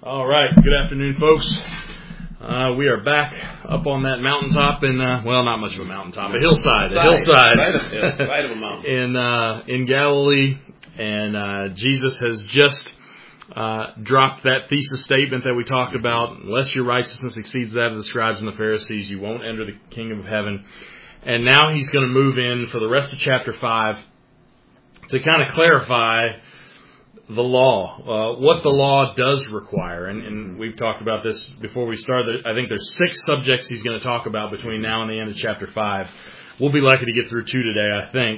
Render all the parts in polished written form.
All right. Good afternoon, folks. We are back up on that mountaintop in, not much of a mountaintop, a hillside. Side of a mountain. in Galilee. And Jesus has just dropped that thesis statement that we talked about. Unless your righteousness exceeds that of the scribes and the Pharisees, you won't enter the kingdom of heaven. And now he's going to move in for the rest of chapter 5 to kind of clarify the law, what the law does require. And we've talked about this before we started. I think there's 6 subjects he's going to talk about between now and the end of chapter 5. We'll be lucky to get through 2 today, I think.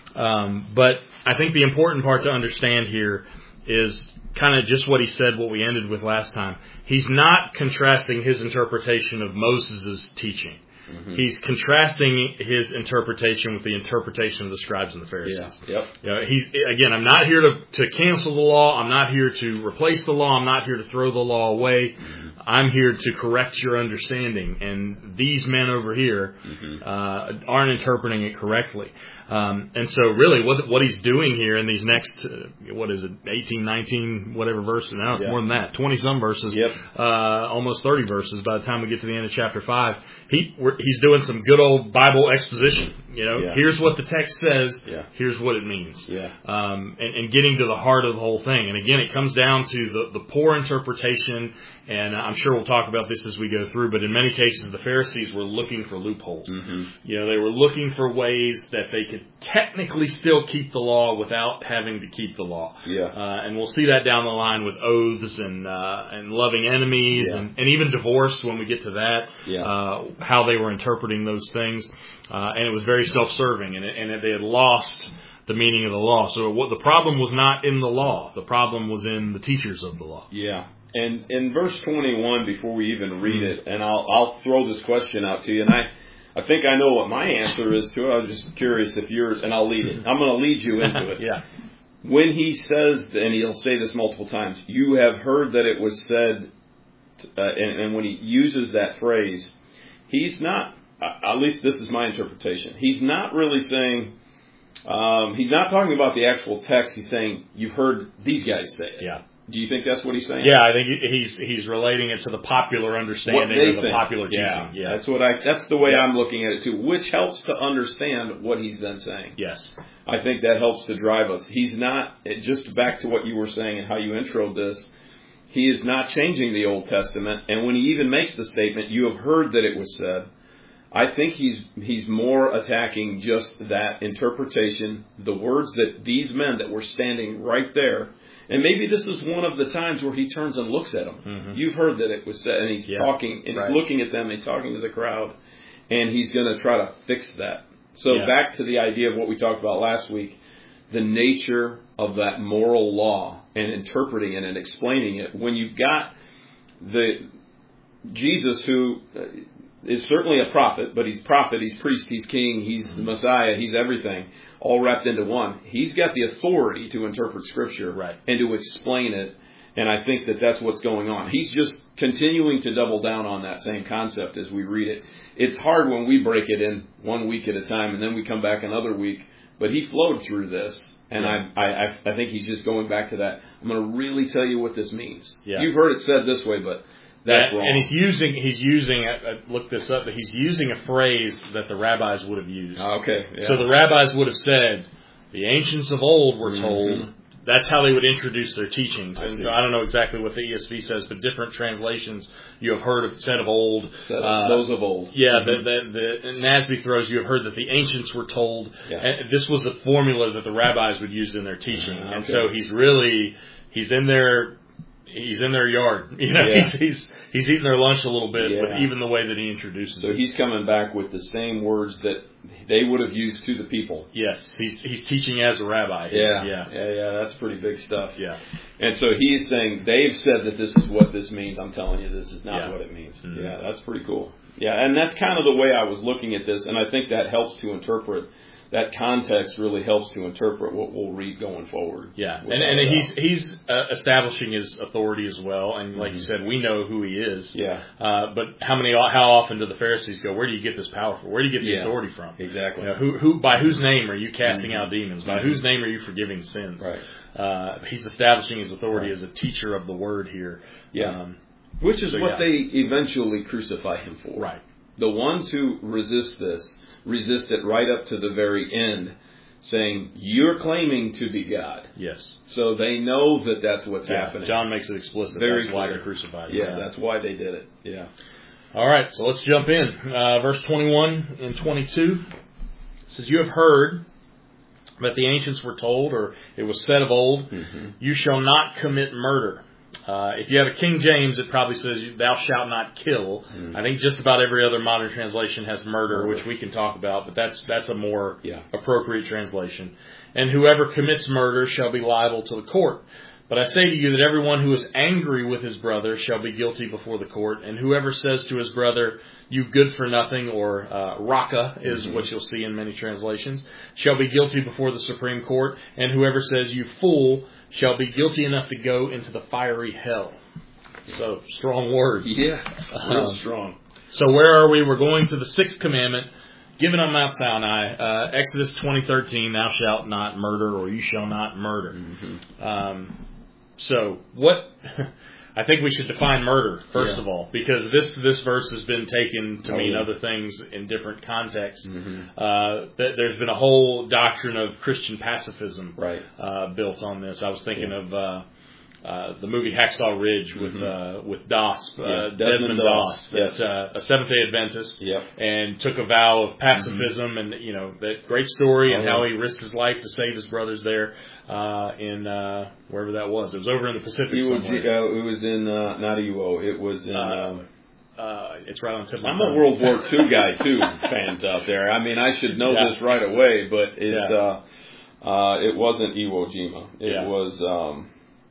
But I think the important part to understand here is kind of just what he said, what we ended with last time. He's not contrasting his interpretation of Moses' teaching. Mm-hmm. He's contrasting his interpretation with the interpretation of the scribes and the Pharisees. Yeah. Yep. I'm not here to cancel the law. I'm not here to replace the law. I'm not here to throw the law away. Mm-hmm. I'm here to correct your understanding. And these men over here aren't interpreting it correctly. And so really what he's doing here in these next, 18, 19, whatever verses. Now it's more than that, 20-some verses, almost 30 verses by the time we get to the end of chapter 5. He's doing some good old Bible exposition. Here's what the text says. Yeah. Here's what it means. Yeah. And getting to the heart of the whole thing. And again, it comes down to the poor interpretation. And I'm sure we'll talk about this as we go through. But in many cases, the Pharisees were looking for loopholes. Mm-hmm. They were looking for ways that they could technically still keep the law without having to keep the law. Yeah. And we'll see that down the line with oaths and loving enemies and even divorce when we get to that. Yeah. How they were interpreting those things. And it was very self-serving, and they had lost the meaning of the law. So the problem was not in the law. The problem was in the teachers of the law. Yeah. And in verse 21, before we even read it, and I'll throw this question out to you, and I think I know what my answer is to it. I was just curious if yours, and I'll lead it. I'm going to lead you into it. Yeah. When he says, and he'll say this multiple times, you have heard that it was said, and when he uses that phrase, he's not, at least this is my interpretation, he's not really saying, he's not talking about the actual text. He's saying, you've heard these guys say it. Yeah. Do you think that's what he's saying? Yeah, I think he's relating it to the popular understanding or the popular teaching. Yeah. That's the way I'm looking at it too, which helps to understand what he's been saying. Yes. I think that helps to drive us. He's not, just back to what you were saying and how you introed this, he is not changing the Old Testament. And when he even makes the statement, you have heard that it was said, I think he's more attacking just that interpretation, the words that these men that were standing right there. And maybe this is one of the times where he turns and looks at them. Mm-hmm. You've heard that it was said, and he's talking, and he's looking at them, and he's talking to the crowd, and he's going to try to fix that. So back to the idea of what we talked about last week, the nature of that moral law and interpreting it and explaining it. When you've got the Jesus who is certainly a prophet, but he's priest, he's king, he's the Messiah, he's everything, all wrapped into one. He's got the authority to interpret Scripture and to explain it, and I think that's what's going on. He's just continuing to double down on that same concept as we read it. It's hard when we break it in 1 week at a time, and then we come back another week, but he flowed through this, and I think he's just going back to that. I'm going to really tell you what this means. Yeah. You've heard it said this way, but that's wrong. And he's using, I looked this up, but he's using a phrase that the rabbis would have used. Okay. Yeah. So the rabbis would have said, the ancients of old were told, that's how they would introduce their teachings. And so I don't know exactly what the ESV says, but different translations, you have heard said of old. Those of old. Yeah, the NASB throws, you have heard that the ancients were told. Yeah. And this was a formula that the rabbis would use in their teaching. Okay. And so he's in their yard. He's eating their lunch a little bit with even the way that he introduces it. So he's coming back with the same words that they would have used to the people. Yes, he's teaching as a rabbi. Yeah, that's pretty big stuff. Yeah. And so he's saying, they've said that this is what this means. I'm telling you, this is not what it means. Mm-hmm. Yeah, that's pretty cool. Yeah, and that's kind of the way I was looking at this, and I think that helps to interpret that context really helps to interpret what we'll read going forward. Yeah, and he's establishing his authority as well. And like you said, we know who he is. Yeah. But how often do the Pharisees go, where do you get this power from? Where do you get the authority from? Exactly. Who by whose name are you casting out demons? By whose name are you forgiving sins? Right. He's establishing his authority as a teacher of the word here. Yeah. Which is what they eventually crucify him for. Right. The ones who resist it right up to the very end, saying, you're claiming to be God. Yes. So they know that that's what's happening. John makes it explicit. Very that's clear. why they crucified him. Yeah, that's why they did it. Yeah. All right, so let's jump in. Verse 21 and 22 says, you have heard that the ancients were told, or it was said of old, you shall not commit murder. If you have a King James, it probably says, thou shalt not kill. I think just about every other modern translation has murder, which we can talk about, but that's a more appropriate translation. And whoever commits murder shall be liable to the court. But I say to you that everyone who is angry with his brother shall be guilty before the court. And whoever says to his brother, you good for nothing, or raka is what you'll see in many translations, shall be guilty before the Supreme Court. And whoever says, you fool, shall be guilty enough to go into the fiery hell. So, strong words. Yeah, real strong. So where are we? We're going to the sixth commandment, given on Mount Sinai, Exodus 20:13, thou shalt not murder, or you shall not murder. So what... I think we should define murder, first of all, because this verse has been taken to mean other things in different contexts. There's been a whole doctrine of Christian pacifism built on this. I was thinking of the movie Hacksaw Ridge with Doss, Desmond Doss, that's a Seventh-day Adventist, and took a vow of pacifism, and that great story, and how he risked his life to save his brothers there in wherever that was. It was over in the Pacific somewhere. It was in not Iwo. It was in. It's right on tip of my I'm tongue. a World War II guy too, fans out there. I mean, I should know this right away, but it's it wasn't Iwo Jima. It was.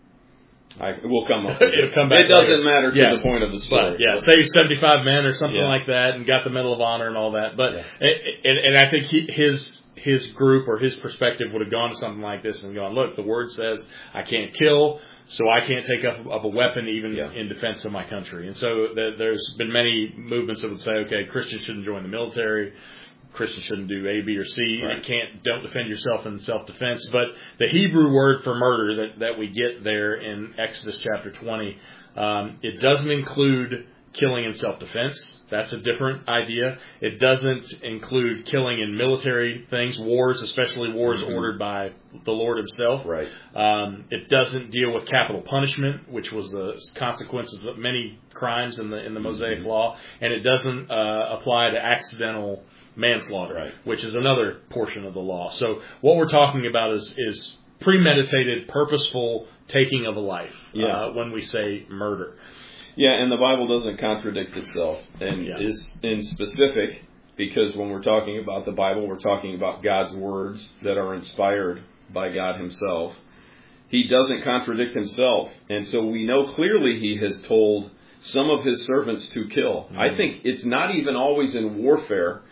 We'll come up with It'll come back it doesn't later. matter to the point of the story. But, saved 75 men or something like that, and got the Medal of Honor and all that. But and I think his group or his perspective would have gone to something like this and gone, look, the word says I can't kill, so I can't take up of a weapon even in defense of my country. And so there's been many movements that would say, okay, Christians shouldn't join the military. Christians shouldn't do A, B, or C. Don't defend yourself in self-defense. But the Hebrew word for murder that we get there in Exodus chapter 20, it doesn't include killing in self-defense. That's a different idea. It doesn't include killing in military things, wars, especially wars ordered by the Lord himself. Right. It doesn't deal with capital punishment, which was the consequence of many crimes in the Mosaic Law. And it doesn't apply to accidental manslaughter, which is another portion of the law. So what we're talking about is premeditated, purposeful taking of a life when we say murder. Yeah, and the Bible doesn't contradict itself, and is in specific, because when we're talking about the Bible, we're talking about God's words that are inspired by God himself. He doesn't contradict himself, and so we know clearly he has told some of his servants to kill. I think it's not even always in warfare.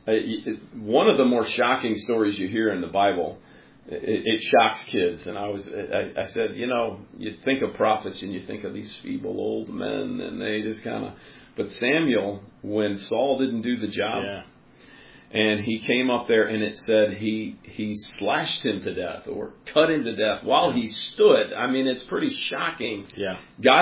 One of the more shocking stories you hear in the Bible, it shocks kids. And I said, you think of prophets and you think of these feeble old men, and they just kind of. But Samuel, when Saul didn't do the job, and he came up there, and it said he slashed him to death or cut him to death while he stood. I mean, it's pretty shocking. Yeah,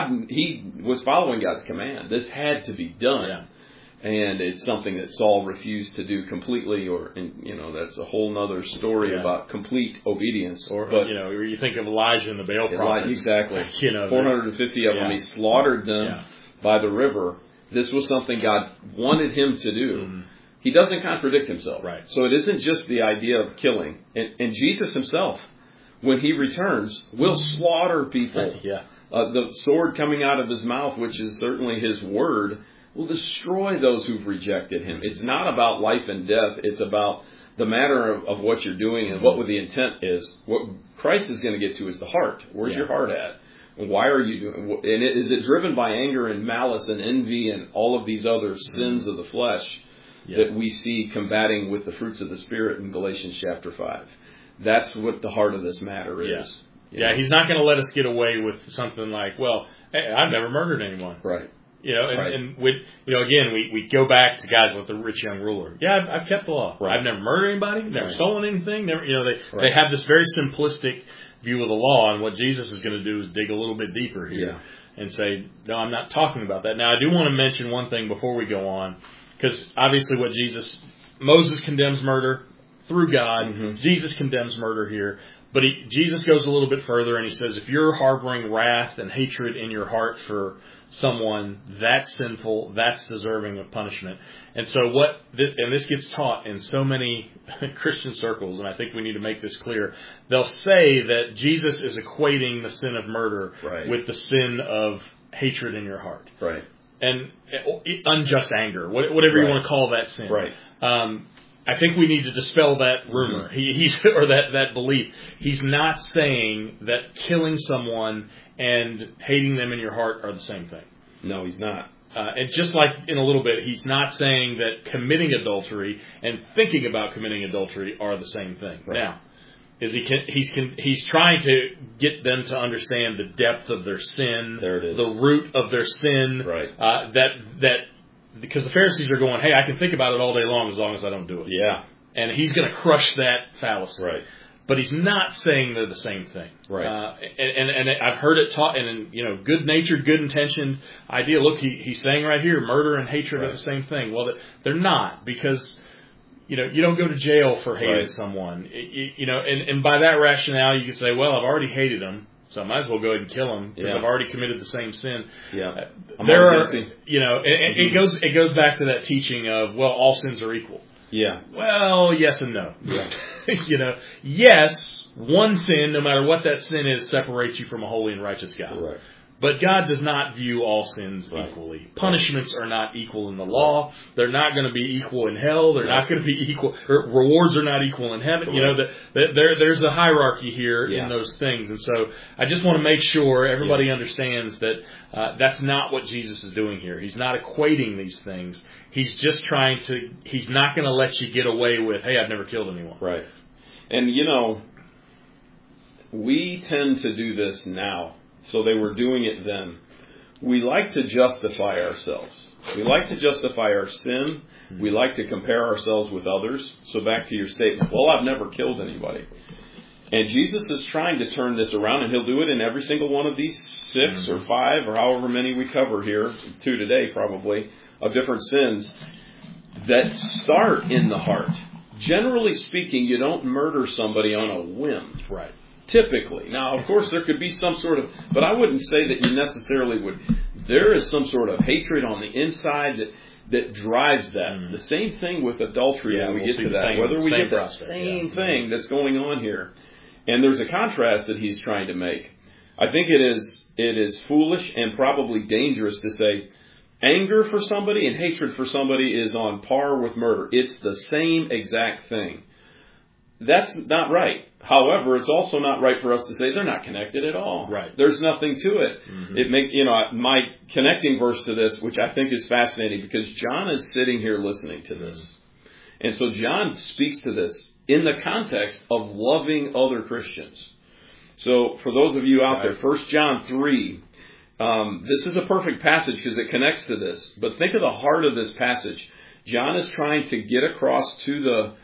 he was following God's command. This had to be done. Yeah. And it's something that Saul refused to do completely, that's a whole nother story about complete obedience. But you think of Elijah and the Baal prophets. Exactly. 450 of them. He slaughtered them by the river. This was something God wanted him to do. He doesn't contradict himself. Right. So it isn't just the idea of killing. And Jesus himself, when he returns, will slaughter people. The sword coming out of his mouth, which is certainly his word, will destroy those who've rejected him. It's not about life and death. It's about the matter of what you're doing and what the intent is. What Christ is going to get to is the heart. Where's your heart at? And why are you doing? And is it driven by anger and malice and envy and all of these other sins of the flesh? that we see combating with the fruits of the Spirit in Galatians chapter 5. That's what the heart of this matter is. Yeah, he's not going to let us get away with something like, well, hey, I've never murdered anyone. Right. And with, again, we go back to guys like the rich young ruler. Yeah, I've kept the law. Right. I've never murdered anybody, never stolen anything. Never, they have this very simplistic view of the law, and what Jesus is going to do is dig a little bit deeper here and say, no, I'm not talking about that. Now, I do want to mention one thing before we go on, because obviously Moses condemns murder through God. Mm-hmm. Jesus condemns murder here. But Jesus goes a little bit further, and he says, if you're harboring wrath and hatred in your heart for someone, that's sinful, that's deserving of punishment. And so this gets taught in so many Christian circles, and I think we need to make this clear. They'll say that Jesus is equating the sin of murder with the sin of hatred in your heart. Right. And unjust anger, whatever you want to call that sin. Right. I think we need to dispel that rumor. Or that belief. He's not saying that killing someone and hating them in your heart are the same thing. No, he's not. And just like in a little bit, he's not saying that committing adultery and thinking about committing adultery are the same thing. Right. Now, he's trying to get them to understand the depth of their sin, there it is. The root of their sin. Right. Because the Pharisees are going, hey, I can think about it all day long as I don't do it. Yeah. And he's going to crush that fallacy. Right. But he's not saying they're the same thing. Right. And I've heard it taught in good-natured, good-intentioned idea. Look, he's saying right here, murder and hatred are the same thing. Well, they're not, because you don't go to jail for hating someone. And by that rationale, you could say, well, I've already hated them, so I might as well go ahead and kill him because I've already committed the same sin. Yeah. It goes back to that teaching of, well, all sins are equal. Yeah. Well, yes and no. Yeah. Yes, one sin, no matter what that sin is, separates you from a holy and righteous God. Right. But God does not view all sins equally. Punishments are not equal in the law. They're not going to be equal in hell. They're not going to be equal. Rewards are not equal in heaven. There's a hierarchy here in those things. And so I just want to make sure everybody understands that that's not what Jesus is doing here. He's not equating these things. He's just he's not going to let you get away with, hey, I've never killed anyone. Right. And, we tend to do this now. So they were doing it then. We like to justify ourselves. We like to justify our sin. We like to compare ourselves with others. So back to your statement, well, I've never killed anybody. And Jesus is trying to turn this around, and he'll do it in every single one of these 6 or 5 or however many we cover here, 2 today probably, of different sins that start in the heart. Generally speaking, you don't murder somebody on a whim. Right. Typically. Now, of course, there could be some sort of, but I wouldn't say that you necessarily would. There is some sort of hatred on the inside that drives that. Mm-hmm. The same thing with adultery when we get to that. Whether we get that same thing that's going on here. And there's a contrast that he's trying to make. I think it is foolish and probably dangerous to say anger for somebody and hatred for somebody is on par with murder. It's the same exact thing. That's not right. However, it's also not right for us to say they're not connected at all. Right. There's nothing to it. Mm-hmm. My connecting verse to this, which I think is fascinating, because John is sitting here listening to this. And so John speaks to this in the context of loving other Christians. So for those of you out there, 1 John 3, this is a perfect passage because it connects to this. But think of the heart of this passage. John is trying to get across to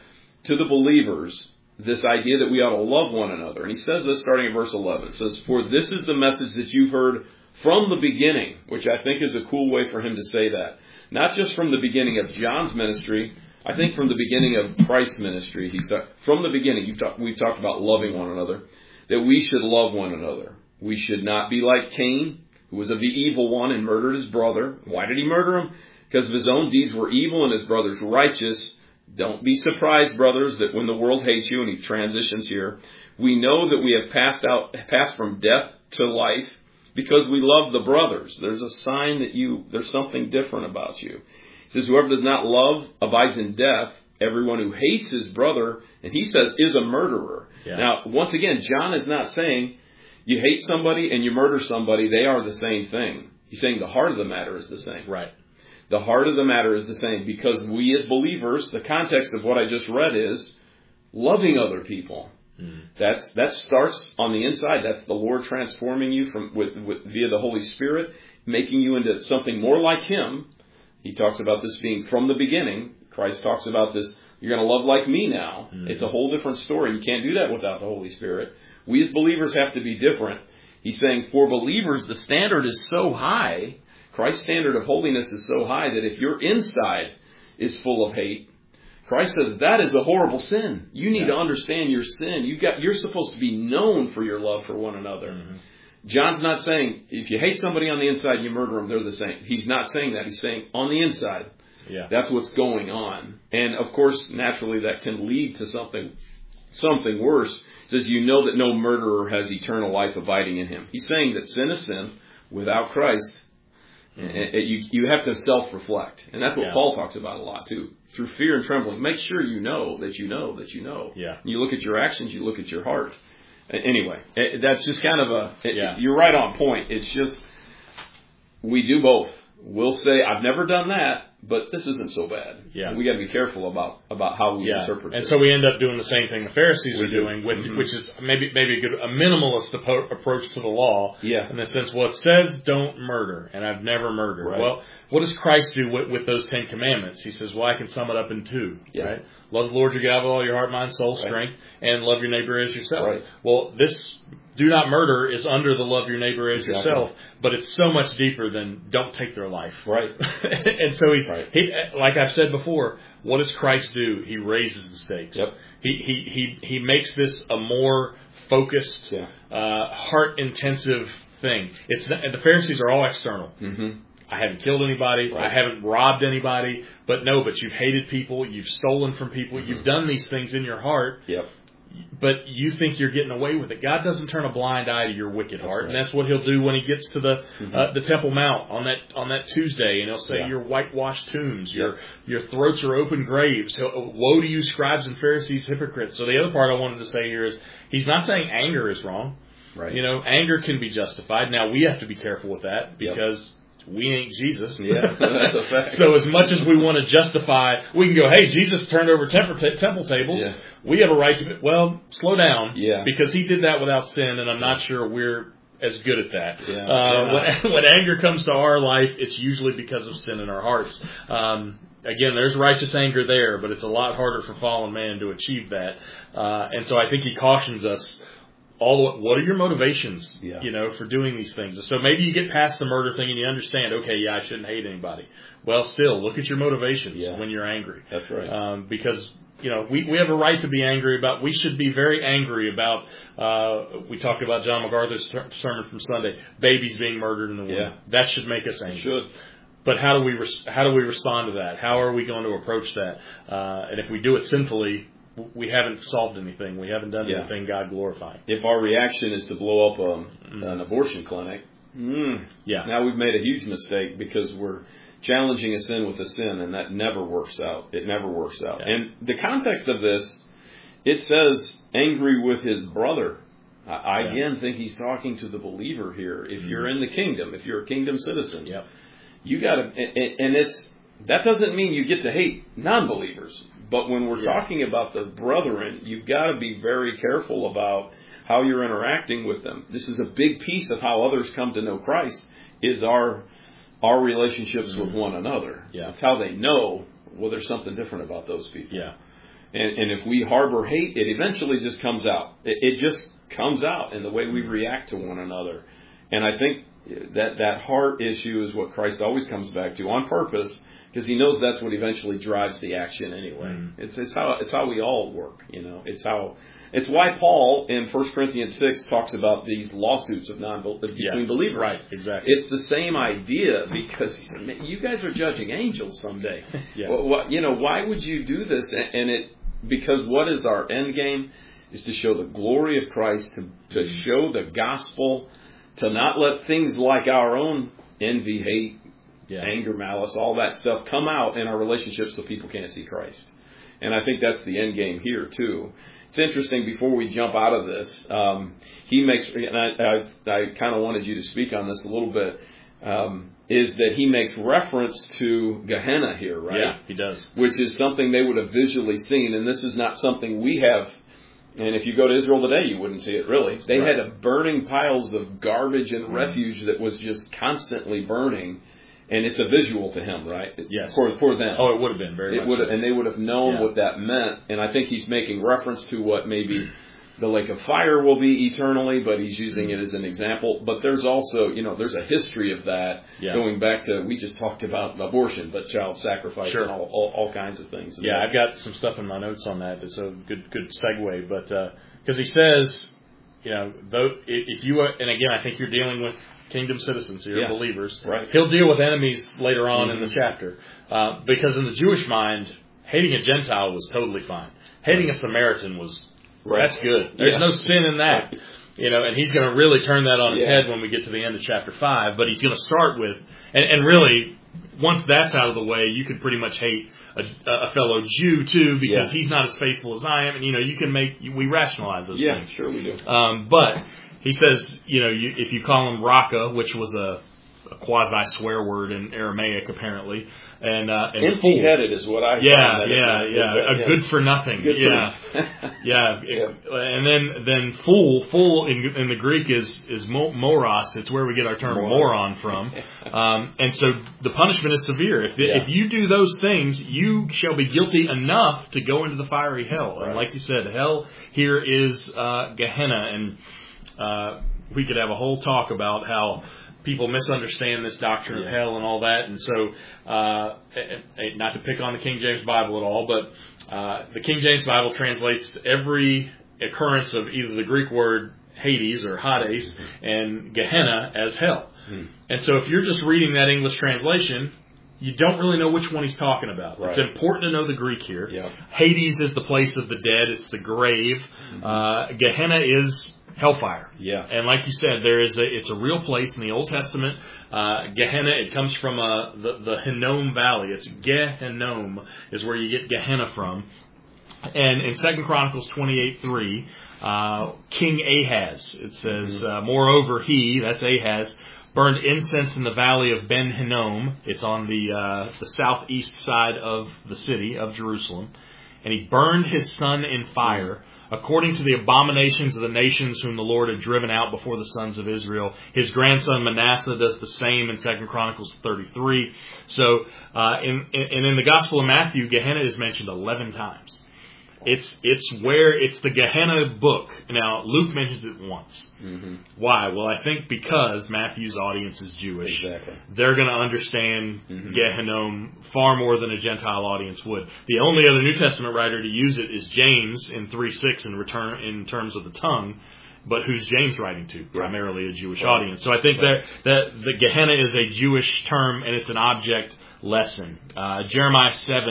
the believers this idea that we ought to love one another. And he says this starting at verse 11. It says, for this is the message that you've heard from the beginning, which I think is a cool way for him to say that. Not just from the beginning of John's ministry, I think from the beginning of Christ's ministry. From the beginning, we've talked about loving one another, that we should love one another. We should not be like Cain, who was of the evil one and murdered his brother. Why did he murder him? Because his own deeds were evil and his brother's righteous. Don't be surprised, brothers, that when the world hates you, and he transitions here, we know that we have passed from death to life because we love the brothers. There's a sign that there's something different about you. He says, whoever does not love abides in death. Everyone who hates his brother, and he says, is a murderer. Yeah. Now, once again, John is not saying you hate somebody and you murder somebody. They are the same thing. He's saying the heart of the matter is the same. Right. The heart of the matter is the same, because we as believers, the context of what I just read is loving other people. That starts on the inside. That's the Lord transforming you via the Holy Spirit, making you into something more like Him. He talks about this being from the beginning. Christ talks about this. You're going to love like me now. It's a whole different story. You can't do that without the Holy Spirit. We as believers have to be different. He's saying for believers, the standard is so high. Christ's standard of holiness is so high that if your inside is full of hate, Christ says that is a horrible sin. You need to understand your sin. You're supposed to be known for your love for one another. John's not saying if you hate somebody on the inside, you murder them, they're the same. He's not saying that. He's saying on the inside. Yeah. That's what's going on. And of course, naturally, that can lead to something worse. He says, you know that no murderer has eternal life abiding in him. He's saying that sin is sin. Without Christ, you have to self-reflect. And that's what Paul talks about a lot, too. Through fear and trembling. Make sure you know that you know that you know. Yeah. You look at your actions, you look at your heart. Anyway, that's just kind of you're right on point. It's just, we do both. We'll say, I've never done that, but this isn't so bad. Yeah. We got to be careful about how we interpret it. And so we end up doing the same thing the Pharisees are doing, which is maybe a minimalist approach to the law. Yeah. In the sense, well, it says don't murder, and I've never murdered. Right. Well, what does Christ do with those 10 commandments? He says, well, I can sum it up in 2. Yeah. Right? Love the Lord your God with all your heart, mind, soul, strength, and love your neighbor as yourself. Right. Well, this do not murder is under the love your neighbor as yourself, but it's so much deeper than don't take their life. Right. And so he, like I've said before, what does Christ do? He raises the stakes. Yep. He makes this a more focused, heart-intensive thing. The Pharisees are all external. Mm-hmm. I haven't killed anybody. Right. I haven't robbed anybody. But you've hated people. You've stolen from people. Mm-hmm. You've done these things in your heart. Yep. But you think you're getting away with it. God doesn't turn a blind eye to your wicked heart, and that's what He'll do when He gets to the Temple Mount on that Tuesday, and He'll say, "You're whitewashed tombs. Your throats are open graves. Woe to you, scribes and Pharisees, hypocrites." So the other part I wanted to say here is He's not saying anger is wrong. Right. Anger can be justified. Now we have to be careful with that because we ain't Jesus. Yeah, that's a fact. So as much as we want to justify, we can go, hey, Jesus turned over temple tables. Yeah. We have a right to, well, slow down. Yeah. Because He did that without sin, and I'm not sure we're as good at that. Yeah. When anger comes to our life, it's usually because of sin in our hearts. Again, there's righteous anger there, but it's a lot harder for fallen man to achieve that. And so I think He cautions us, what are your motivations, for doing these things? So maybe you get past the murder thing and you understand, I shouldn't hate anybody. Well, still, look at your motivations when you're angry. That's right. Because, we have a right to be angry we should be very angry about, we talked about John MacArthur's sermon from Sunday, babies being murdered in the womb. Yeah. That should make us angry. It should. But how do we respond to that? How are we going to approach that? And if we do it sinfully, we haven't solved anything. We haven't done anything God glorifying. If our reaction is to blow up an abortion clinic, now we've made a huge mistake because we're challenging a sin with a sin, and that never works out. It never works out. Yeah. And the context of this, it says angry with his brother. I again think He's talking to the believer here. If you're in the kingdom, if you're a kingdom citizen, you got to, and that doesn't mean you get to hate non-believers. But when we're talking about the brethren, you've got to be very careful about how you're interacting with them. This is a big piece of how others come to know Christ, is our relationships with one another. Yeah. It's how they know, there's something different about those people. Yeah. And if we harbor hate, it eventually just comes out. It just comes out in the way we react to one another. And I think that heart issue is what Christ always comes back to on purpose, because He knows that's what eventually drives the action anyway. It's how we all work, It's why Paul in 1 Corinthians 6 talks about these lawsuits of between believers. Right, exactly. It's the same idea, because he said, you guys are judging angels someday. Why would you do this? Because what is our end game? Is to show the glory of Christ, to show the gospel, to not let things like our own envy, hate, anger, malice, all that stuff come out in our relationships so people can't see Christ. And I think that's the end game here too. It's interesting, before we jump out of this, he makes, and I kind of wanted you to speak on this a little bit. is that he makes reference to Gehenna here, right? Yeah, he does. Which is something they would have visually seen, and this is not something we have. And if you go to Israel today, you wouldn't see it really. They had burning piles of garbage and refuge that was just constantly burning, and it's a visual to him, right? Yes. For them. Oh, it would have been very much so. And they would have known what that meant. And I think he's making reference to what maybe the lake of fire will be eternally, but he's using it as an example. But there's also, there's a history of that going back to, we just talked about abortion, but child sacrifice and all kinds of things. Yeah, I've got some stuff in my notes on that. It's a good segue. But because he says, though, if you, and again, I think you're dealing with kingdom citizens here, believers. Right. He'll deal with enemies later on in the chapter. Because in the Jewish mind, hating a Gentile was totally fine. Hating a Samaritan was... That's good. There's no sin in that. And he's going to really turn that on its head when we get to the end of chapter 5. But he's going to start with, and really, once that's out of the way, you could pretty much hate a fellow Jew too, because he's not as faithful as I am. And, you can we rationalize those things. Yeah, sure we do. But he says, if you call him Raka, which was a quasi swear word in Aramaic apparently, and empty-headed is what I a good for nothing. And then fool in the Greek is moros. It's where we get our term moron from. And so the punishment is severe. If you do those things, you shall be guilty enough to go into the fiery hell. And like you said, hell here is Gehenna, and we could have a whole talk about how people misunderstand this doctrine of hell and all that. And so, not to pick on the King James Bible at all, but the King James Bible translates every occurrence of either the Greek word Hades or Hades and Gehenna as hell. And so if you're just reading that English translation, you don't really know which one he's talking about. It's important to know the Greek here. Hades is the place of the dead. It's the grave. Gehenna is hellfire. And like you said, it's a real place in the Old Testament. Gehenna, it comes from the Hinnom Valley. It's Gehinnom is where you get Gehenna from. And in 2 Chronicles 28:3, King Ahaz, it says, moreover he, that's Ahaz, burned incense in the valley of Ben Hinnom. It's on the southeast side of the city of Jerusalem. And he burned his son in fire, according to the abominations of the nations whom the Lord had driven out before the sons of Israel. His grandson Manasseh does the same in 2 Chronicles 33. So, in the Gospel of Matthew, Gehenna is mentioned 11 times. It's the Gehenna book. Now, Luke mentions it once. Why? Well, I think because Matthew's audience is Jewish. Exactly. They're going to understand Gehinnom far more than a Gentile audience would. The only other New Testament writer to use it is James in 3:6 in terms of the tongue. But who's James writing to? Primarily a Jewish audience. So I think that the Gehenna is a Jewish term, and it's an object lesson. Jeremiah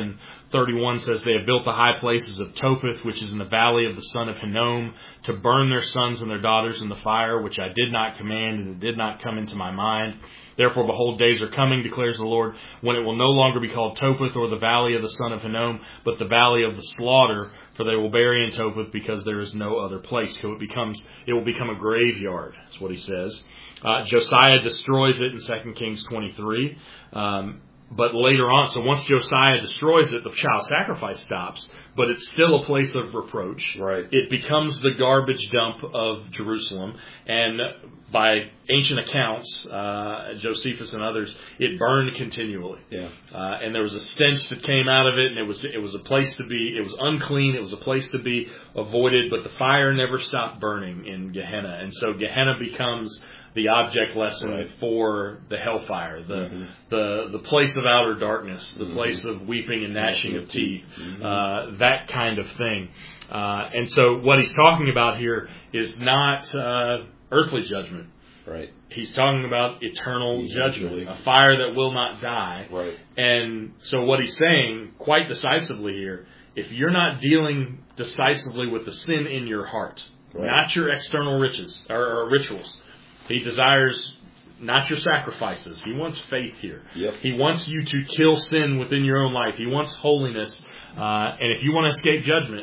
7:31 says, they have built the high places of Topheth, which is in the valley of the son of Hinnom, to burn their sons and their daughters in the fire, which I did not command, and it did not come into my mind. Therefore, behold, days are coming, declares the Lord, when it will no longer be called Topheth or the valley of the son of Hinnom, but the valley of the slaughter, for they will bury in Topheth because there is no other place. So it will become a graveyard, is what he says. Josiah destroys it in 2 Kings 23. But later on, so once Josiah destroys it, the child sacrifice stops, but it's still a place of reproach. It becomes the garbage dump of Jerusalem, and by ancient accounts, Josephus and others, it burned continually. And there was a stench that came out of it, and it was a place to be. It was unclean. It was a place to be avoided, but the fire never stopped burning in Gehenna, and so Gehenna becomes the object lesson for the hellfire, the place of outer darkness, the place of weeping and gnashing of teeth, that kind of thing. And so what he's talking about here is not earthly judgment. He's talking about eternal judgment, a fire that will not die. And so what he's saying quite decisively here, if you're not dealing decisively with the sin in your heart, not your external riches or rituals, he desires not your sacrifices. He wants faith here. He wants you to kill sin within your own life. He wants holiness. And if you want to escape judgment,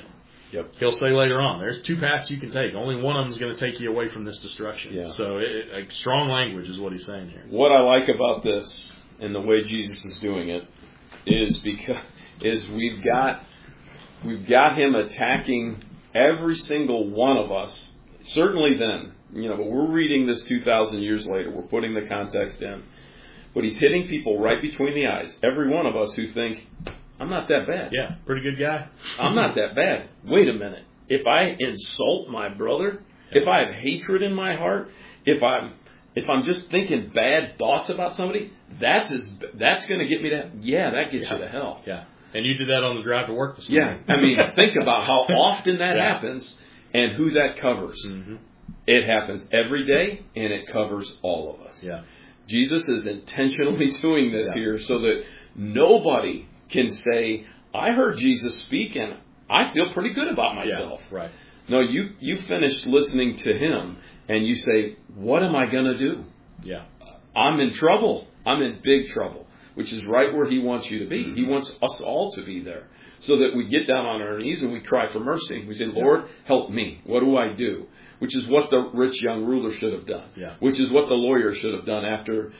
Yep. He'll say later on, there's two paths you can take. Only one of them is going to take you away from this destruction. Yeah. So strong language is what he's saying here. What I like about this and the way Jesus is doing it is we've got him attacking every single one of us. Certainly then, but we're reading this 2,000 years later. We're putting the context in. But he's hitting people right between the eyes. Every one of us who think, I'm not that bad. Yeah, pretty good guy. I'm not that bad. Wait a minute. If I insult my brother, if I have hatred in my heart, if I'm just thinking bad thoughts about somebody, that's going to get me to, that gets you to hell. Yeah. And you did that on the drive to work this morning. Yeah. I mean, think about how often that happens and who that covers. Mm-hmm. It happens every day, and it covers all of us. Yeah. Jesus is intentionally doing this here so that nobody can say, I heard Jesus speak and I feel pretty good about myself. Yeah, right. No, you finish listening to him and you say, what am I going to do? Yeah. I'm in trouble. I'm in big trouble, which is right where he wants you to be. He wants us all to be there so that we get down on our knees and we cry for mercy. We say, Lord, help me. What do I do? Which is what the rich young ruler should have done. Yeah. Which is what the lawyer should have done after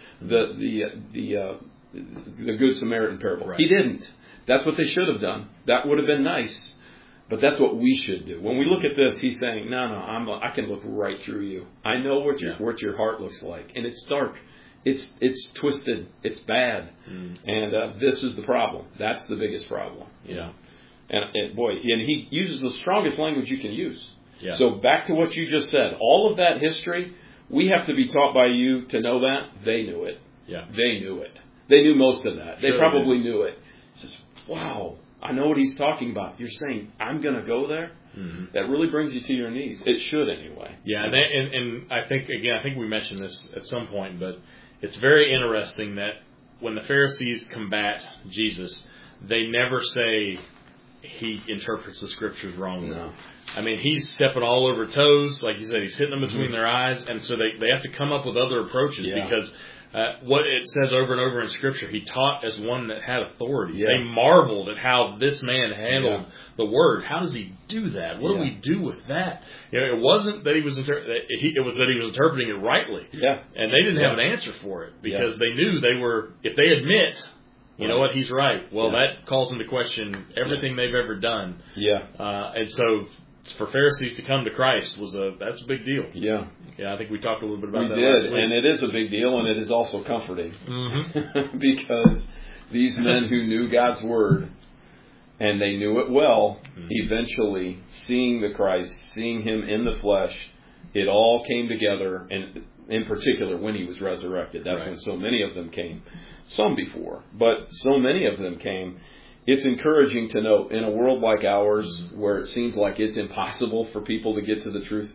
the Good Samaritan parable. Right. He didn't. That's what they should have done. That would have been nice. But that's what we should do. When we look at this, he's saying, no, I can look right through you. I know what your heart looks like. And it's dark. It's twisted. It's bad. And this is the problem. That's the biggest problem. Yeah. And he uses the strongest language you can use. Yeah. So back to what you just said. All of that history, we have to be taught by you to know that. They knew it. Yeah. They knew it. They knew most of that. They Sure probably knew it. He says, wow, I know what he's talking about. You're saying, I'm going to go there? Mm-hmm. That really brings you to your knees. It should anyway. Yeah, and I think we mentioned this at some point, but it's very interesting that when the Pharisees combat Jesus, they never say he interprets the scriptures wrongly. No. I mean, he's stepping all over toes. Like you said, he's hitting them between their eyes. And so they have to come up with other approaches because what it says over and over in Scripture, he taught as one that had authority. Yeah. They marveled at how this man handled the Word. How does he do that? What do we do with that? It wasn't that he was it was that he was interpreting it rightly. Yeah. And they didn't have an answer for it because they knew if they admit, you know what, he's right. Well, that calls into question everything they've ever done. Yeah. And so for Pharisees to come to Christ that's a big deal. Yeah. Yeah, I think we talked a little bit about that last week. And it is a big deal, and it is also comforting. Mm-hmm. Because these men who knew God's Word, and they knew it well, eventually, seeing the Christ, seeing Him in the flesh, it all came together, and in particular when He was resurrected. That's when so many of them came. Some before, but so many of them came. It's encouraging to know in a world like ours where it seems like it's impossible for people to get to the truth,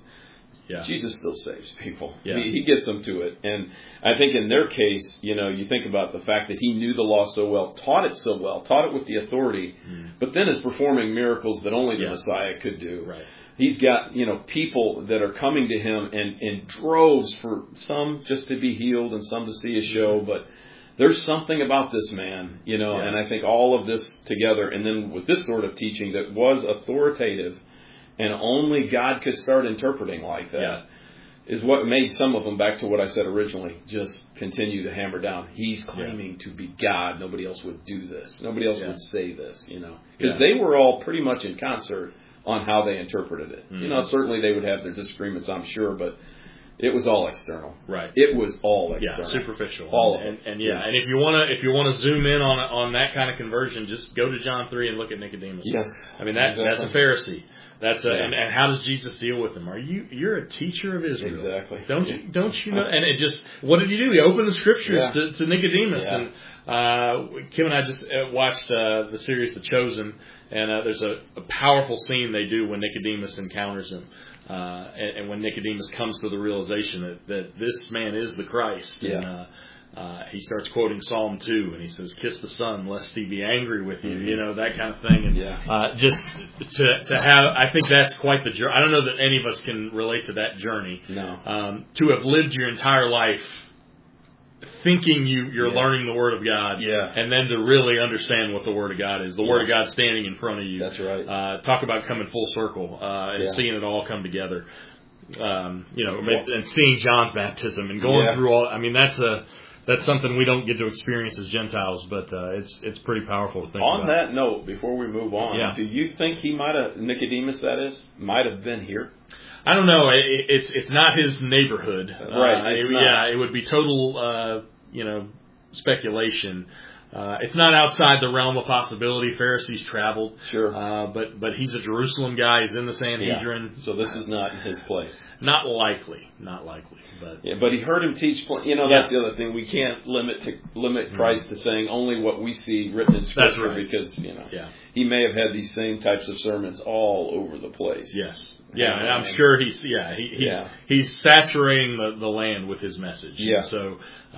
Jesus still saves people. Yeah. He gets them to it. And I think in their case, you think about the fact that he knew the law so well, taught it so well, taught it with the authority, but then is performing miracles that only the Messiah could do. Right. He's got, people that are coming to him and in droves, for some just to be healed and some to see a show, but there's something about this man, and I think all of this together, and then with this sort of teaching that was authoritative, and only God could start interpreting like that, is what made some of them, back to what I said originally, just continue to hammer down. He's claiming to be God. Nobody else would do this. Nobody else would say this, Because they were all pretty much in concert on how they interpreted it. Mm-hmm. Certainly they would have their disagreements, I'm sure, but it was all external. Right. It was all external. Yeah, superficial. All of it. And if you want to zoom in on that kind of conversion, just go to John 3 and look at Nicodemus. Yes. I mean that's a Pharisee. And how does Jesus deal with him? You're a teacher of Israel. Exactly. Don't you know? And it just, what did he do? He opened the scriptures to Nicodemus. Yeah. And Kim and I just watched the series The Chosen, and there's a powerful scene they do when Nicodemus encounters him. And when Nicodemus comes to the realization that this man is the Christ, and he starts quoting Psalm 2, and he says, "Kiss the Son, lest he be angry with you," that kind of thing. And just to have, I think that's quite the journey. I don't know that any of us can relate to that journey. No. To have lived your entire life thinking you're learning the Word of God, and then to really understand what the Word of God is. The Word of God standing in front of you. That's right. Talk about coming full circle and seeing it all come together. And seeing John's baptism and going through all. I mean, that's something we don't get to experience as Gentiles, but it's pretty powerful to think about. On that note, before we move on, do you think he might have, Nicodemus might have been here? I don't know. It's not his neighborhood. Right. It would be total, speculation. It's not outside the realm of possibility. Pharisees traveled. Sure. But he's a Jerusalem guy. He's in the Sanhedrin. Yeah. So this is not his place. Not likely. But he heard him teach. That's the other thing. We can't limit Christ to saying only what we see written in Scripture. That's right. Because he may have had these same types of sermons all over the place. Yes. Yeah, and I'm sure he's saturating the land with his message. Yeah. So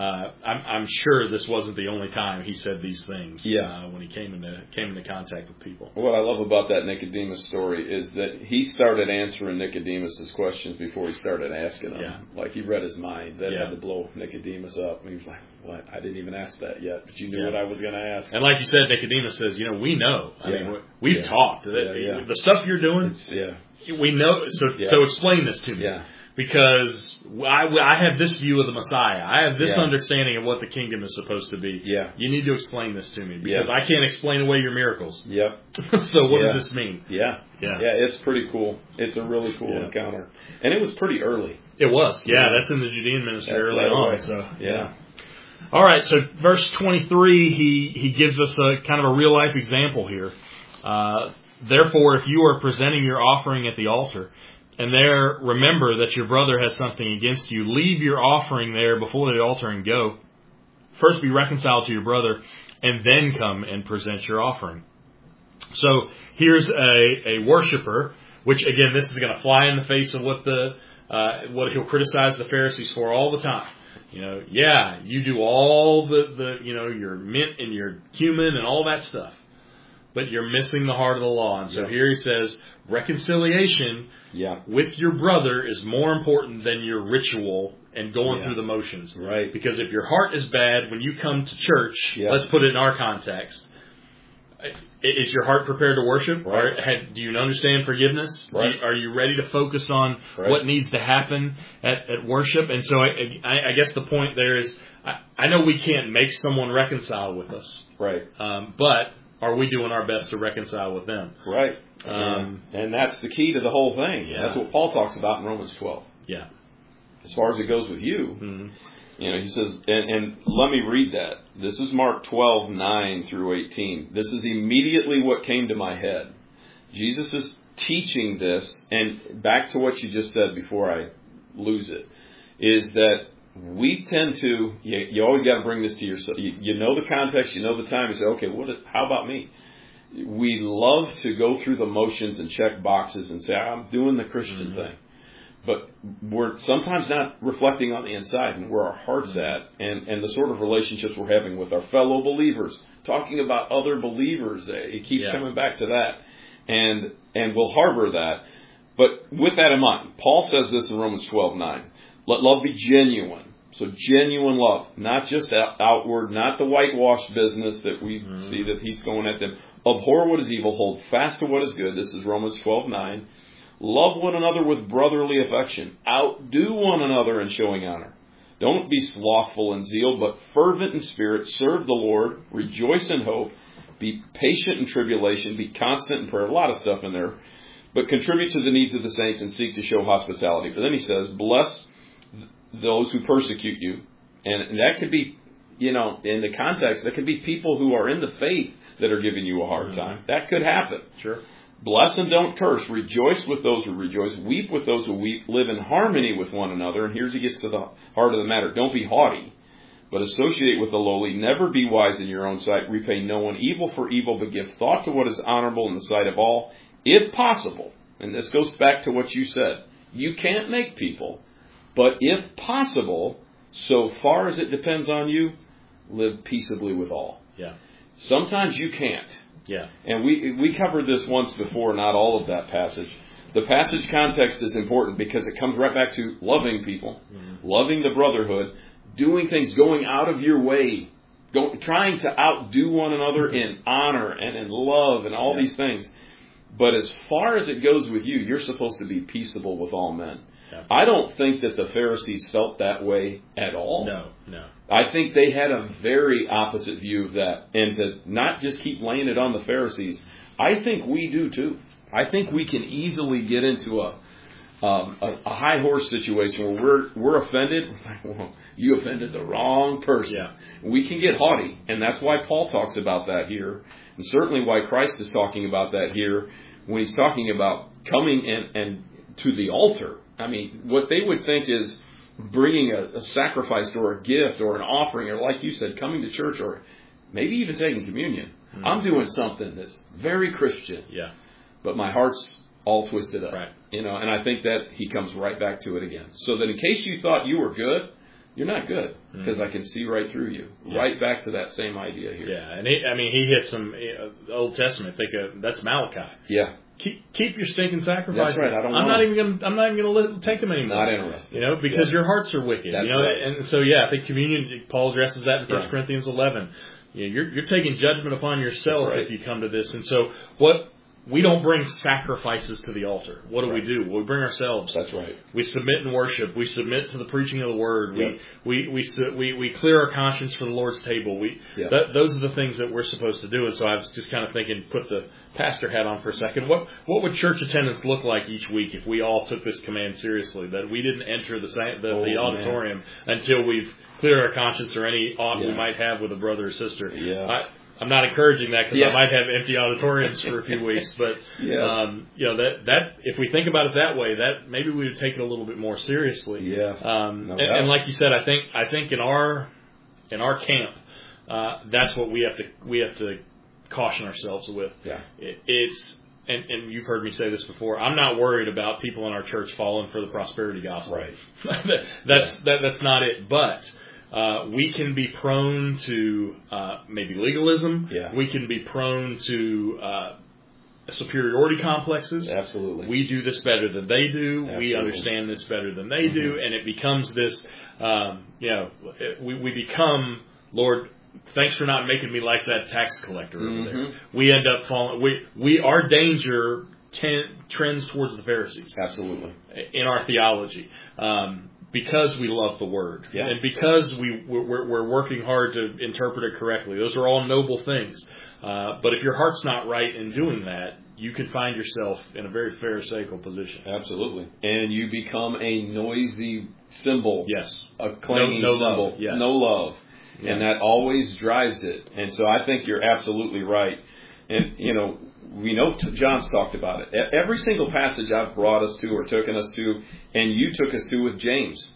I'm sure this wasn't the only time he said these things. When he came into contact with people. What I love about that Nicodemus story is that he started answering Nicodemus's questions before he started asking them. Yeah. Like he read his mind. That had to blow Nicodemus up. And he was like, "What? I didn't even ask that yet, but you knew what I was going to ask." And like you said, Nicodemus says, we know. I mean, we've talked. The stuff you're doing. We know, so explain this to me. Yeah. Because I have this view of the Messiah. I have this understanding of what the kingdom is supposed to be. Yeah. You need to explain this to me because I can't explain away your miracles. Yep. So what does this mean? Yeah. It's pretty cool. It's a really cool encounter. And it was pretty early. It was. Yeah, that's in the Judean ministry early on. Way. So yeah. All right, so verse 23, he gives us a kind of a real life example here. Therefore, if you are presenting your offering at the altar, and there remember that your brother has something against you, leave your offering there before the altar and go. First be reconciled to your brother, and then come and present your offering. So here's a worshiper, which again, this is going to fly in the face of what he'll criticize the Pharisees for all the time. You do all the your mint and your cumin and all that stuff, but you're missing the heart of the law. And so here he says, reconciliation with your brother is more important than your ritual and going through the motions. Right. Because if your heart is bad when you come to church, let's put it in our context, is your heart prepared to worship? Right. Do you understand forgiveness? Right. Are you ready to focus on what needs to happen at worship? And so I guess the point there is, I know we can't make someone reconcile with us. Right. But are we doing our best to reconcile with them? Right. And that's the key to the whole thing. Yeah. That's what Paul talks about in Romans 12. Yeah. As far as it goes with you, he says, and let me read that. This is Mark 12:9 through 18. This is immediately what came to my head. Jesus is teaching this, and back to what you just said before I lose it, is that we tend to, you always got to bring this to yourself. You know the context, you know the time. You say, okay, how about me? We love to go through the motions and check boxes and say, I'm doing the Christian thing. But we're sometimes not reflecting on the inside and where our heart's at and the sort of relationships we're having with our fellow believers. Talking about other believers, it keeps coming back to that. And we'll harbor that. But with that in mind, Paul says this in Romans 12:9. Let love be genuine. So genuine love, not just outward, not the whitewashed business that we see that he's going at them. Abhor what is evil, hold fast to what is good. This is Romans 12:9. Love one another with brotherly affection. Outdo one another in showing honor. Don't be slothful in zeal, but fervent in spirit. Serve the Lord. Rejoice in hope. Be patient in tribulation. Be constant in prayer. A lot of stuff in there. But contribute to the needs of the saints and seek to show hospitality. But then he says, bless those who persecute you. And that could be, in the context, that could be people who are in the faith that are giving you a hard time. That could happen. Sure. Bless and don't curse. Rejoice with those who rejoice. Weep with those who weep. Live in harmony with one another. And here's he gets to the heart of the matter. Don't be haughty, but associate with the lowly. Never be wise in your own sight. Repay no one evil for evil, but give thought to what is honorable in the sight of all. If possible, and this goes back to what you said, you can't make people, but if possible, so far as it depends on you, live peaceably with all. Yeah. Sometimes you can't. Yeah. And we covered this once before, not all of that passage. The passage context is important because it comes right back to loving people, loving the brotherhood, doing things, going out of your way, trying to outdo one another in honor and in love and all these things. But as far as it goes with you, you're supposed to be peaceable with all men. Yeah. I don't think that the Pharisees felt that way at all. No. I think they had a very opposite view of that. And to not just keep laying it on the Pharisees, I think we do too. I think we can easily get into a high horse situation where we're offended. Well, you offended the wrong person. Yeah. We can get haughty, and that's why Paul talks about that here, and certainly why Christ is talking about that here when he's talking about coming and to the altar. I mean, what they would think is bringing a sacrifice or a gift or an offering, or like you said, coming to church, or maybe even taking communion. Mm-hmm. I'm doing something that's very Christian. Yeah. But my heart's all twisted up. Right. And I think that he comes right back to it again. So that in case you thought you were good, you're not good, because I can see right through you. Yeah. Right back to that same idea here. Yeah, and he hit some Old Testament. That's Malachi. Yeah. Keep your stinking sacrifices. That's right. I'm not even going to take them anymore. Not interested. Because your hearts are wicked. That's right. And so I think communion. Paul addresses that in 1 Corinthians 11. You're taking judgment upon yourself if you come to this. And so we don't bring sacrifices to the altar. What do we do? We bring ourselves. That's right. We submit in worship. We submit to the preaching of the word. Yep. We clear our conscience for the Lord's table. Those are the things that we're supposed to do. And so I was just kind of thinking, put the pastor hat on for a second. What would church attendance look like each week if we all took this command seriously? That we didn't enter the auditorium until we've cleared our conscience or any ought we might have with a brother or sister. Yeah. I'm not encouraging that because I might have empty auditoriums for a few weeks, but that if we think about it that way, that maybe we would take it a little bit more seriously. Yeah. And like you said, I think in our camp, that's what we have to caution ourselves with. Yeah. And you've heard me say this before. I'm not worried about people in our church falling for the prosperity gospel. Right. That's not it, but. We can be prone to maybe legalism. Yeah. We can be prone to superiority complexes. Absolutely. We do this better than they do. Absolutely. We understand this better than they do. And it becomes this, we become, Lord, thanks for not making me like that tax collector over there. We end up falling. Our danger trends towards the Pharisees. Absolutely. In our theology. Because we love the Word, and because we're working hard to interpret it correctly. Those are all noble things. But if your heart's not right in doing that, you can find yourself in a very pharisaical position. Absolutely. And you become a noisy cymbal. Yes. A clanging cymbal. Love. Yes. No love. Yeah. And that always drives it. And so I think you're absolutely right. And, we know John's talked about it. Every single passage I've brought us to or taken us to, and you took us to with James,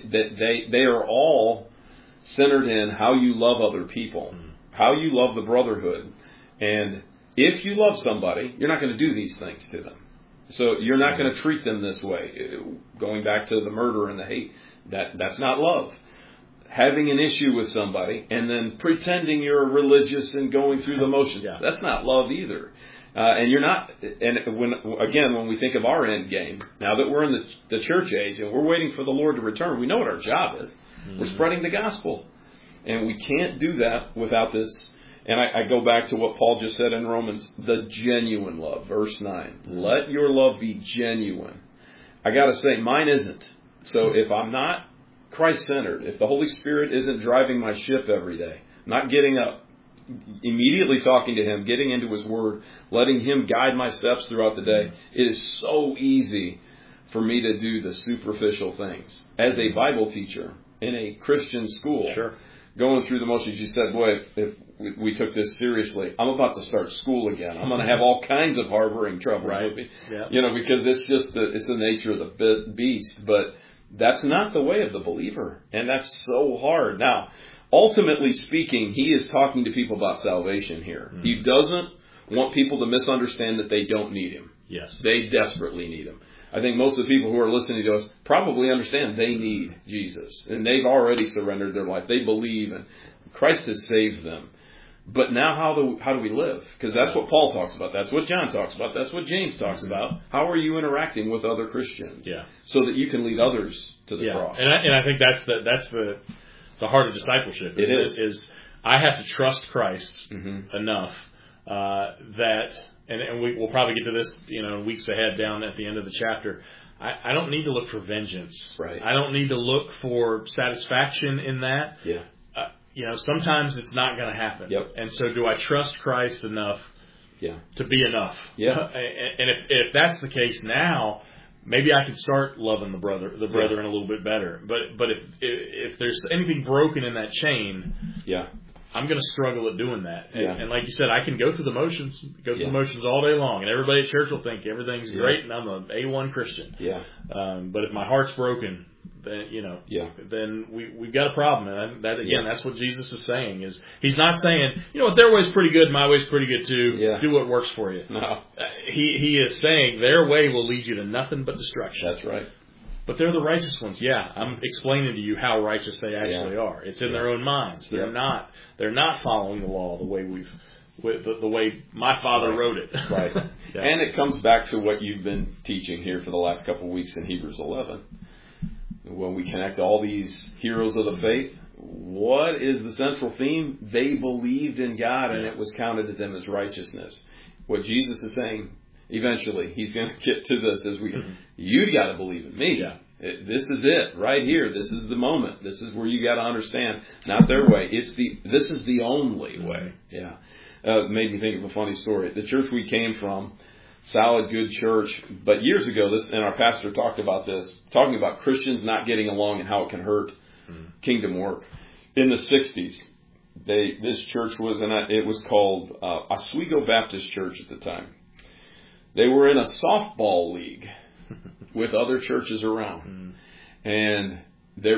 they are all centered in how you love other people, how you love the brotherhood. And if you love somebody, you're not going to do these things to them. So you're not going to treat them this way. Going back to the murder and the hate, that's not love. Having an issue with somebody and then pretending you're religious and going through the motions, that's not love either. And you're not. And when we think of our end game, now that we're in the church age and we're waiting for the Lord to return, we know what our job is. We're spreading the gospel, and we can't do that without this. And I go back to what Paul just said in Romans: the genuine love, verse 9. Let your love be genuine. I got to say, mine isn't. So if I'm not Christ-centered, if the Holy Spirit isn't driving my ship every day, not getting up, immediately talking to Him, getting into His Word, letting Him guide my steps throughout the day, it is so easy for me to do the superficial things. As a Bible teacher in a Christian school, going through the motions, you said, boy, if we took this seriously, I'm about to start school again. I'm going to have all kinds of harboring troubles with me. Yeah. Because it's just it's the nature of the beast. But that's not the way of the believer. And that's so hard. Now, ultimately speaking, he is talking to people about salvation here. He doesn't want people to misunderstand that they don't need Him. Yes. They desperately need Him. I think most of the people who are listening to us probably understand they need Jesus. And they've already surrendered their life. They believe, and Christ has saved them. But now how do we live? Because that's what Paul talks about. That's what John talks about. That's what James talks about. How are you interacting with other Christians? Yeah. So that you can lead others to the cross. And I think that's the the heart of discipleship. Is I have to trust Christ enough that, and we'll probably get to this, weeks ahead down at the end of the chapter. I don't need to look for vengeance. Right. I don't need to look for satisfaction in that. Yeah. Sometimes it's not going to happen. Yep. And so do I trust Christ enough to be enough? Yeah. And if that's the case now, maybe I can start loving the brethren a little bit better. But if there's anything broken in that chain, I'm going to struggle at doing that. And like you said, I can go through the motions, the motions all day long, and everybody at church will think everything's great, and I'm an A1 Christian. Yeah. But if my heart's broken, then then we've got a problem. And that's what Jesus is saying. Is He's not saying, their way's pretty good, my way's pretty good too. Yeah. Do what works for you. No. He is saying their way will lead you to nothing but destruction. That's right. But they're the righteous ones. Yeah, I'm explaining to you how righteous they actually are. It's in their own minds. They're not following the law the way the way my father wrote it. Right. And it comes back to what you've been teaching here for the last couple of weeks in Hebrews 11. When we connect all these heroes of the faith, what is the central theme? They believed in God, and it was counted to them as righteousness. What Jesus is saying, eventually, He's going to get to this as you got to believe in me. Yeah. This is it right here. This is the moment. This is where you got to understand, not their way. This is the only way. Yeah. It made me think of a funny story. The church we came from, solid, good church, but years ago, and our pastor talked about this, talking about Christians not getting along and how it can hurt kingdom work. In the 60s, this church it was called Oswego Baptist Church at the time. They were in a softball league with other churches around, and there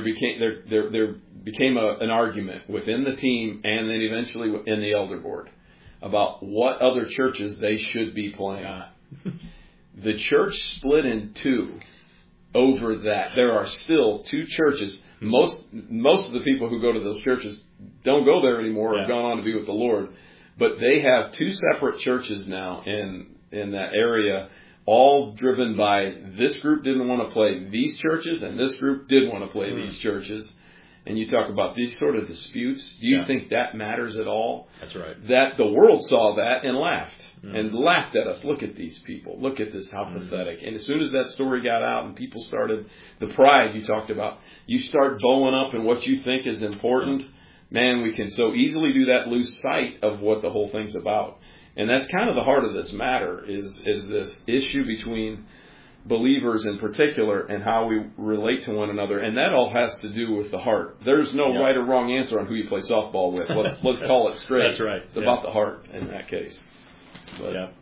became an argument within the team and then eventually in the elder board about what other churches they should be playing. The church split in two over that. There are still two churches. Most of the people who go to those churches don't go there anymore or have gone on to be with the Lord, but they have two separate churches now in that area, all driven by this group didn't want to play these churches and this group did want to play these churches. And you talk about these sort of disputes. Do you think that matters at all? That's right. That the world saw that and laughed. And laughed at us. Look at these people. Look at this, how pathetic. And as soon as that story got out and people started, the pride you talked about, you start bowing up in what you think is important, man, we can so easily do that, lose sight of what the whole thing's about. And that's kind of the heart of this matter, is this issue between believers in particular and how we relate to one another. And that all has to do with the heart. There's no right or wrong answer on who you play softball with. Let's call it straight. That's right. It's about the heart in that case. But,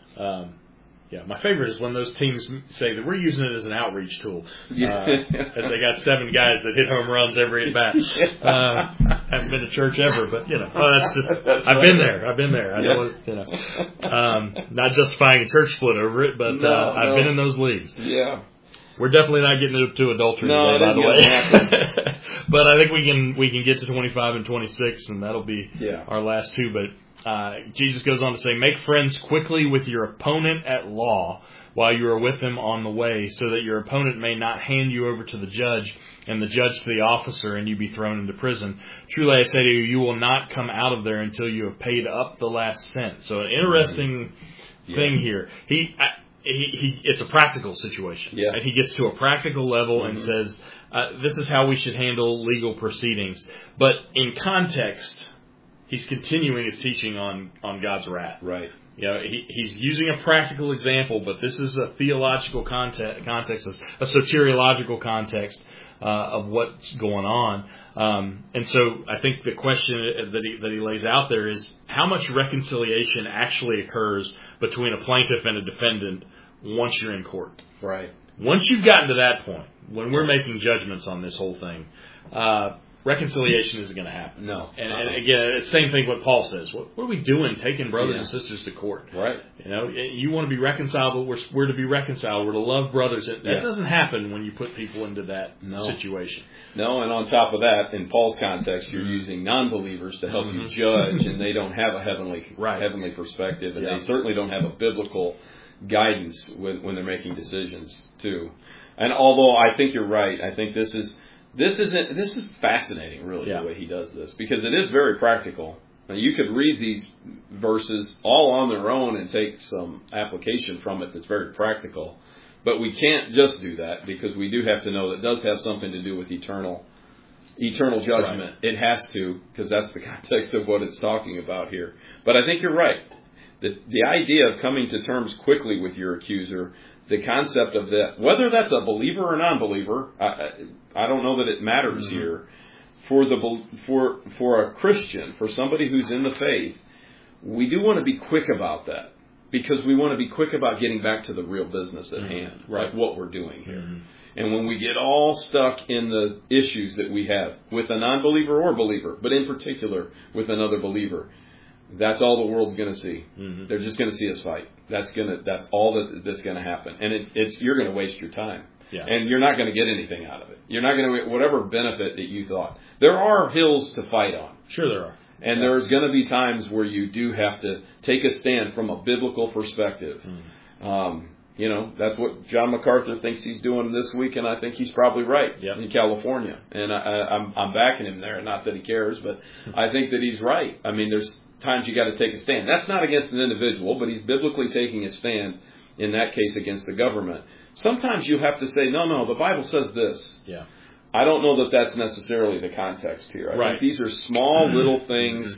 my favorite is when those teams say that we're using it as an outreach tool. As they got 7 guys that hit home runs every at bat. Haven't been to church ever, but that's just. I've been there. I know. Not justifying a church split over it, but I've been in those leagues. Yeah. We're definitely not getting into adultery today, by the way. But I think we can get to 25 and 26, and that'll be our last two. But Jesus goes on to say, make friends quickly with your opponent at law while you are with him on the way, so that your opponent may not hand you over to the judge, and the judge to the officer, and you be thrown into prison. Truly I say to you, you will not come out of there until you have paid up the last cent. So an interesting thing here. It's a practical situation. Yeah. And he gets to a practical level and says, this is how we should handle legal proceedings. But in context, he's continuing his teaching on God's wrath. Right. He's using a practical example, but this is a theological context, a soteriological context of what's going on. And so I think the question that he lays out there is, how much reconciliation actually occurs between a plaintiff and a defendant once you're in court? Right. Once you've gotten to that point, when we're making judgments on this whole thing, reconciliation isn't going to happen. No. And again, it's the same thing what Paul says. What are we doing taking brothers and sisters to court? Right. You want to be reconciled, but we're to be reconciled. We're to love brothers. That doesn't happen when you put people into that situation. No, and on top of that, in Paul's context, you're using non-believers to help you judge, and they don't have a heavenly perspective, and they certainly don't have a biblical guidance when they're making decisions, too. And although I think you're right, I think this is This is fascinating, really, Yeah. the way he does this, because it is very practical. Now, you could read these verses all on their own and take some application from it that's very practical, but we can't just do that, because we do have to know that it does have something to do with eternal judgment. Right. It has to, because that's the context of what it's talking about here. But I think you're right. The idea of coming to terms quickly with your accuser, the concept of that, whether that's a believer or non-believer, I don't know that it matters here. For a Christian, for somebody who's in the faith, we do want to be quick about that, because we want to be quick about getting back to the real business at hand, like what we're doing here. And when we get all stuck in the issues that we have with a non-believer or believer, but in particular with another believer, that's all the world's going to see. They're just going to see us fight. That's all that's going to happen, and you're going to waste your time. Yeah. And you're not going to get anything out of it. You're not going to get whatever benefit that you thought. There are hills to fight on. Sure there are. And there's going to be times where you do have to take a stand from a biblical perspective. That's what John MacArthur thinks he's doing this week, and I think he's probably right in California. And I'm backing him there. Not that he cares, but I think that he's right. I mean, there's times you got to take a stand. That's not against an individual, but he's biblically taking a stand in that case against the government. Sometimes you have to say, no, the Bible says this. Yeah. I don't know that that's necessarily the context here. I think these are small little things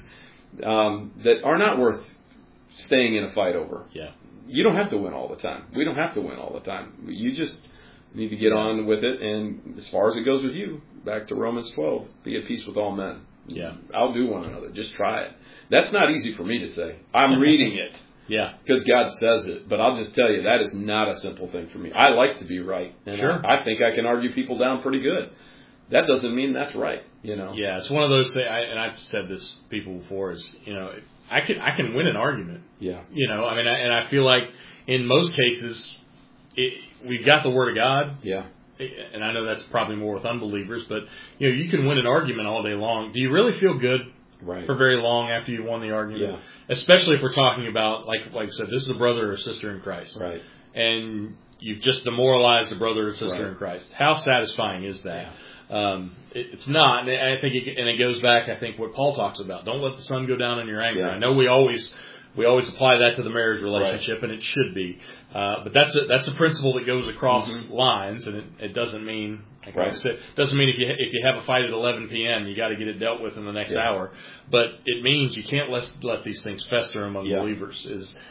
that are not worth staying in a fight over. Yeah. You don't have to win all the time. We don't have to win all the time. You just need to get on with it. And as far as it goes with you, back to Romans 12, be at peace with all men. Yeah. Outdo one another. Just try it. That's not easy for me to say. I'm reading it. Yeah. Because God says it. But I'll just tell you, that is not a simple thing for me. I like to be right. And sure. I think I can argue people down pretty good. That doesn't mean that's right, Yeah, it's one of those things, and I've said this to people before, is, I can win an argument. Yeah. And I feel like in most cases, we've got the Word of God. Yeah. And I know that's probably more with unbelievers, but, you can win an argument all day long. Do you really feel good for very long after you won the argument? Yeah. Especially if we're talking about, like I said, this is a brother or sister in Christ. Right. And you've just demoralized a brother or sister in Christ. How satisfying is that? Yeah. It's not, and I think it goes back, I think, what Paul talks about. Don't let the sun go down in your anger. Yeah. I know we always apply that to the marriage relationship, and it should be. But that's a principle that goes across lines, and it doesn't mean, like I said, doesn't mean if you have a fight at 11 p.m. you got to get it dealt with in the next hour. But it means you can't let these things fester among believers.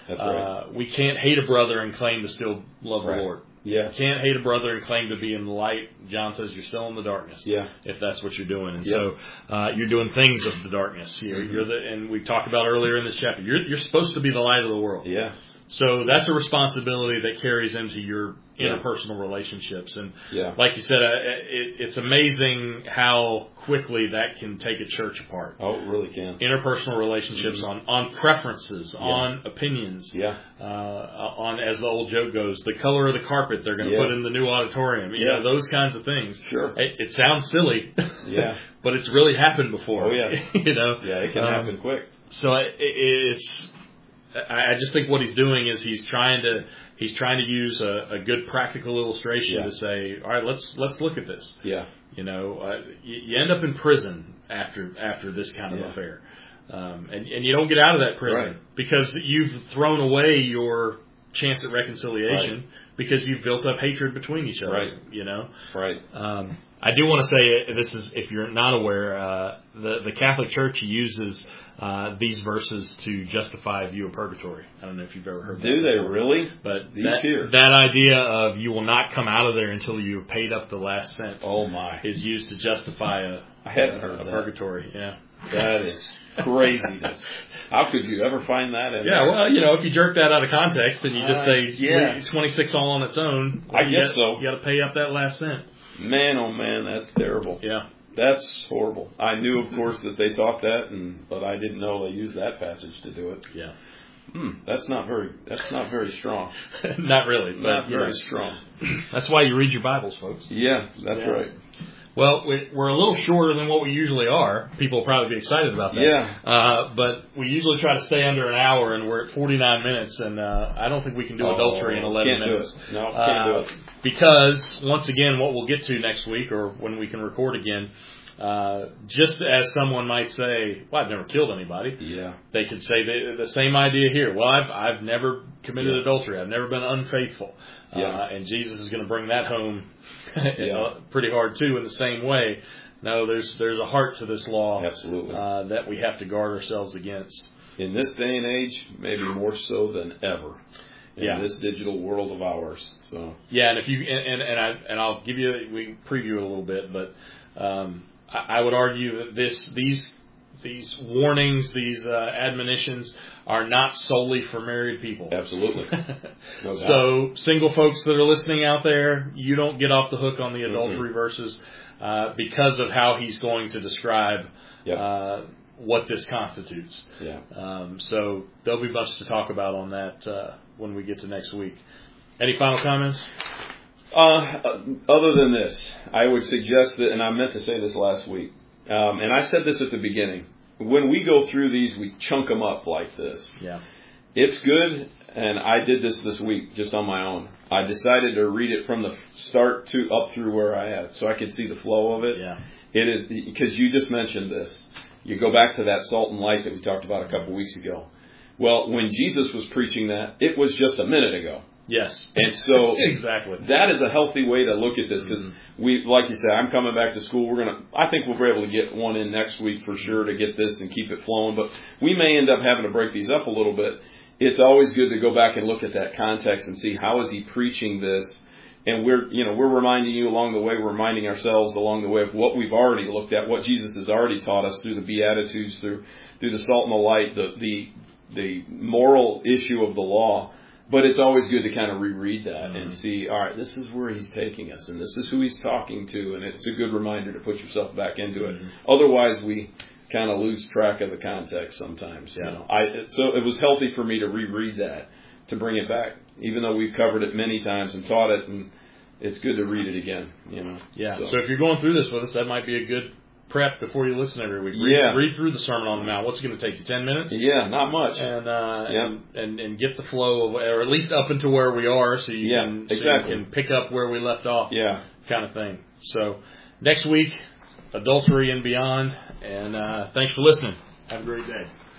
We can't hate a brother and claim to still love the Lord. Yeah. You can't hate a brother and claim to be in the light. John says you're still in the darkness. Yeah. If that's what you're doing. And so you're doing things of the darkness. And we talked about earlier in this chapter, you're supposed to be the light of the world. Yeah. So that's a responsibility that carries into your interpersonal relationships. And like you said, it's amazing how quickly that can take a church apart. Oh, it really can. Interpersonal relationships on preferences, on opinions, on, as the old joke goes, the color of the carpet they're going to put in the new auditorium. Those kinds of things. Sure. It sounds silly, but it's really happened before. Oh, yeah. It can happen quick. So I just think what he's doing is he's trying to use a good practical illustration to say, all right, let's look at this. Yeah. You end up in prison after this kind of affair, and you don't get out of that prison because you've thrown away your chance at reconciliation because you've built up hatred between each other. Right. I do want to say this is, if you're not aware, the Catholic Church uses these verses to justify a view of purgatory. I don't know if you've ever heard that. Do they really? But that idea of you will not come out of there until you have paid up the last cent. Oh my! Is used to justify I hadn't heard a that. Purgatory. Yeah, that is craziness. How could you ever find that in there? Well, if you jerk that out of context and you just say 26 all on its own, I guess so. You got to pay up that last cent. Man, oh man, that's terrible. Yeah. That's horrible. I knew, of course, that they taught that, but I didn't know they used that passage to do it. Yeah. That's not very strong. Not really. But, not very strong. That's why you read your Bibles, folks. Yeah, that's right. Well, we're a little shorter than what we usually are. People will probably be excited about that. Yeah. But we usually try to stay under an hour, and we're at 49 minutes, and I don't think we can do adultery in 11 minutes. No, can't do it. Because, once again, what we'll get to next week or when we can record again, just as someone might say, well, I've never killed anybody. Yeah. They could say the same idea here. Well, I've never committed adultery. I've never been unfaithful. And Jesus is going to bring that home pretty hard, too, in the same way. No, there's a heart to this law. Absolutely. That we have to guard ourselves against. In this day and age, maybe more so than ever. In this digital world of ours. So and if you and I'll give you, we preview it a little bit, but I would argue that these warnings, these admonitions are not solely for married people. Absolutely. No doubt. So single folks that are listening out there, you don't get off the hook on the adultery verses because of how he's going to describe what this constitutes. So there'll be much to talk about on that when we get to next week. Any final comments? Other than this, I would suggest that, and I meant to say this last week, and I said this at the beginning, when we go through these, we chunk them up like this. It's good, and I did this week just on my own. I decided to read it from the start to up through where I had, so I could see the flow of it. It is, because you just mentioned this. You go back to that salt and light that we talked about a couple weeks ago. Well, when Jesus was preaching that, it was just a minute ago. And so exactly, that is a healthy way to look at this, because we, like you said, I'm coming back to school. I think we'll be able to get one in next week for sure to get this and keep it flowing, but we may end up having to break these up a little bit. It's always good to go back and look at that context and see how is he preaching this. And we're reminding you along the way, we're reminding ourselves along the way of what we've already looked at, what Jesus has already taught us through the Beatitudes, through the salt and the light, the moral issue of the law. But it's always good to kind of reread that and see, all right, this is where he's taking us, and this is who he's talking to, and it's a good reminder to put yourself back into it. Otherwise, we kind of lose track of the context sometimes. So it was healthy for me to reread that, to bring it back, even though we've covered it many times and taught it, and it's good to read it again. So if you're going through this with us, that might be a good prep before you listen every week. Read through the Sermon on the Mount. What's it going to take you? 10 minutes? Not much. And get the flow of, or at least up into where we are, so you can pick up where we left off. Kind of thing. So next week, adultery and beyond. And thanks for listening. Have a great day.